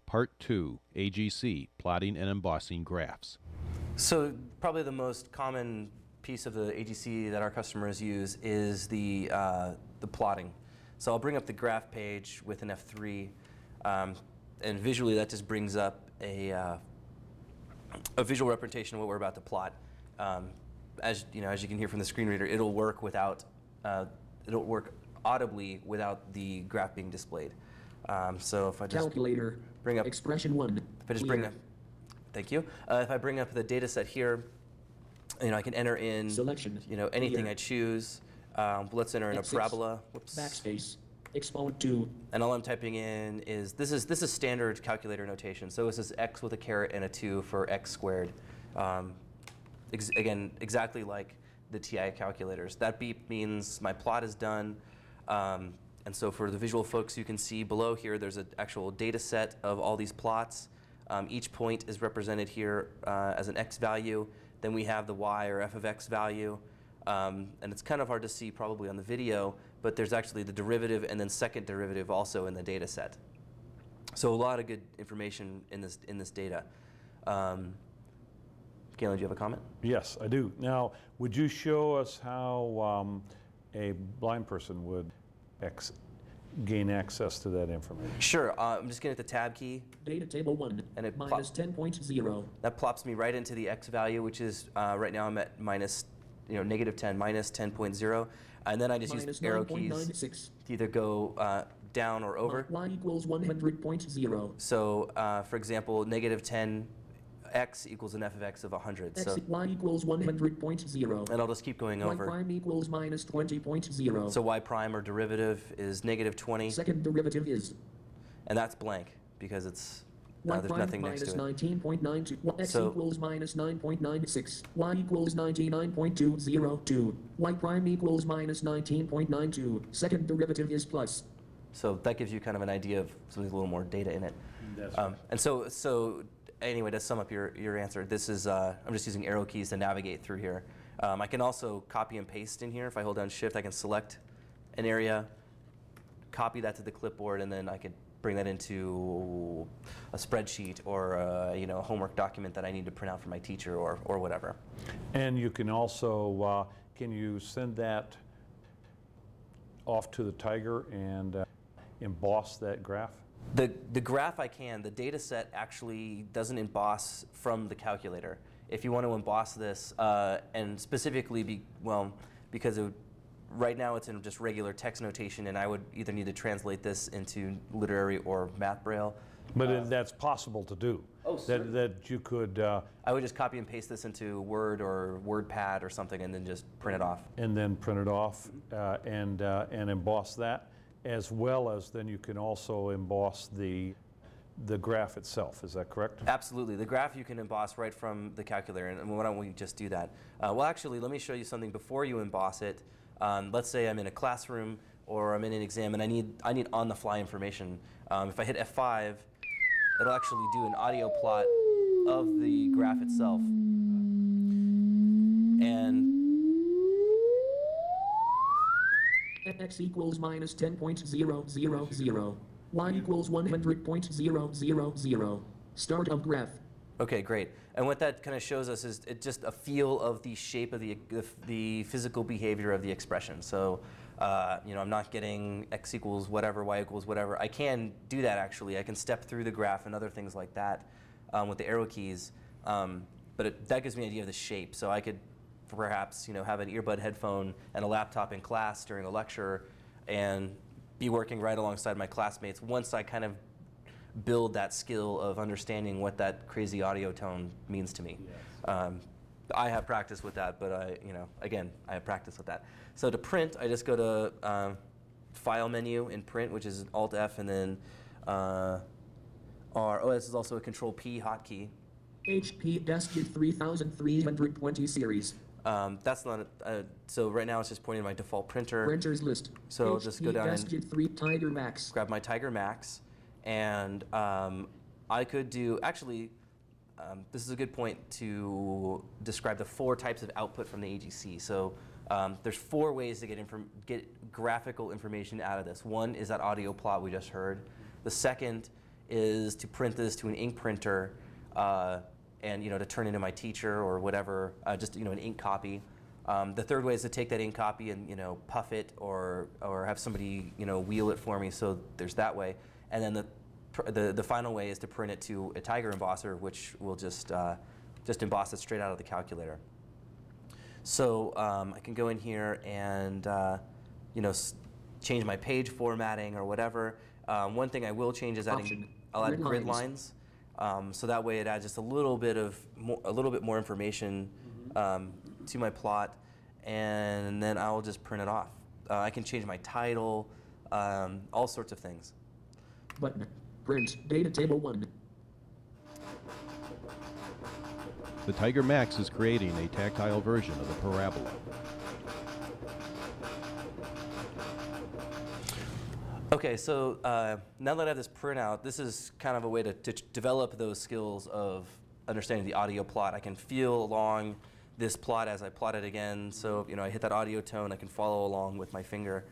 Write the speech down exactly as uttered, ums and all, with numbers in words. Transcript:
Part two, A G C, Plotting and Embossing Graphs. So probably the most common piece of the A G C that our customers use is the, uh, the plotting. So I'll bring up the graph page with an F three, um, and visually that just brings up a, uh, a visual representation of what we're about to plot. Um, as, you know, as you can hear from the screen reader, it'll work without, uh, it'll work audibly without the graph being displayed. Um, so if I just Calculator. bring up Expression one. If I just bring up, thank you. Uh, if I bring up the data set here, you know, I can enter in Selection. you know, anything Clear. I choose. Um, let's enter in a F six. parabola. Whoops. Backspace. Exponent two. And all I'm typing in is, this is this is standard calculator notation. So this is x with a caret and a two for x squared. Um, ex again, exactly like the T I calculators. That beep means my plot is done. Um, and so for the visual folks, you can see below here, there's an actual data set of all these plots. Um, each point is represented here uh, as an x value. Then we have the y or f of x value. Um, and it's kind of hard to see probably on the video, but there's actually the derivative and then second derivative also in the data set. So a lot of good information in this, in this data. Um, Galen, do you have a comment? Yes, I do. Now, would you show us how um, a blind person would ex gain access to that information? Sure. Uh, I'm just getting at the tab key. Data table one. And it minus ten point zero. That plops me right into the x value, which is uh, right now I'm at minus, you know, negative ten, minus ten point zero. And then I just Minus use arrow keys to either go uh, down or over. Y equals one hundred point zero. So, uh, for example, negative ten x equals an f of x of one hundred. X, So, y equals one hundred point zero. and I'll just keep going Y over. prime equals minus twenty point zero. So y prime or derivative is negative twenty, Second derivative is and that's blank because it's y uh, there's prime nothing next minus to it. nineteen point nine two. X So- equals minus nine point nine six. Y equals ninety-nine point two zero two. Y prime equals minus nineteen point nine two. Second derivative is plus. So that gives you kind of an idea of something with a little more data in it. That's Um, and so, so anyway, to sum up your, your answer, this is, uh, I'm just using arrow keys to navigate through here. Um, I can also copy and paste in here. If I hold down shift, I can select an area, copy that to the clipboard, and then I could bring that into a spreadsheet or a, you know, a homework document that I need to print out for my teacher or, or whatever. And you can also, uh, can you send that off to the Tiger and uh, emboss that graph? The, the graph I can, the data set actually doesn't emboss from the calculator. If you want to emboss this, uh, and specifically, be, well, because it would, right now it's in just regular text notation, and I would either need to translate this into literary or math braille. But it, that's possible to do. Oh, that, that you could, uh, I would just copy and paste this into Word or WordPad or something and then just print it off. and then print it off uh, and, uh, and emboss that, as well as then you can also emboss the, the graph itself. Is that correct? Absolutely. The graph you can emboss right from the calculator, and why don't we just do that? Uh, well, actually, let me show you something before you emboss it. Um, let's say I'm in a classroom or I'm in an exam and I need, I need on-the-fly information. Um, if I hit F five, it'll actually do an audio plot of the graph itself. And X equals minus ten point zero zero zero. Y equals one hundred point zero zero zero. Start of graph. okay, great. And what that kind of shows us is it just a feel of the shape of the, the, the physical behavior of the expression. So, uh, you know, I'm not getting x equals whatever, y equals whatever. I can do that actually. I can step through the graph and other things like that um, with the arrow keys. Um, but it, that gives me an idea of the shape. So I could perhaps, you know, have an earbud headphone and a laptop in class during a lecture and be working right alongside my classmates once I kind of build that skill of understanding what that crazy audio tone means to me. Yes. Um, I have practice with that, but I, you know, again, I have practice with that. So to print, I just go to um, File menu in Print, which is Alt F, and then uh, R. Oh, this is also a Control P hotkey. H P DeskJet three thousand three hundred twenty series. Um, that's not. A, uh, so right now it's just pointing to my default printer. Printers list. So I'll just go down and DeskJet three Tiger Max. grab my Tiger Max, and um, I could do, actually, um, this is a good point to describe the four types of output from the A G C. So um, there's four ways to get, inform get graphical information out of this. One is that audio plot we just heard. The second is to print this to an ink printer, uh, and you know to turn into my teacher or whatever, uh, just you know an ink copy. Um, the third way is to take that ink copy and you know puff it or or have somebody you know wheel it for me. So there's that way, and then the the the final way is to print it to a Tiger embosser, which will just uh, just emboss it straight out of the calculator. So um, I can go in here and uh, you know s change my page formatting or whatever. Um, one thing I will change is adding Option. I'll add Grid grid lines. lines. Um, so that way it adds just a little bit of more, a little bit more information um, to my plot, and then I'll just print it off. Uh, I can change my title, um, all sorts of things. Button. Print. Data table one. The Tiger Max is creating a tactile version of the parabola. Okay, so uh, now that I have this printout, this is kind of a way to, to ch- develop those skills of understanding the audio plot. I can feel along this plot as I plot it again. So you know, I hit that audio tone, I can follow along with my finger.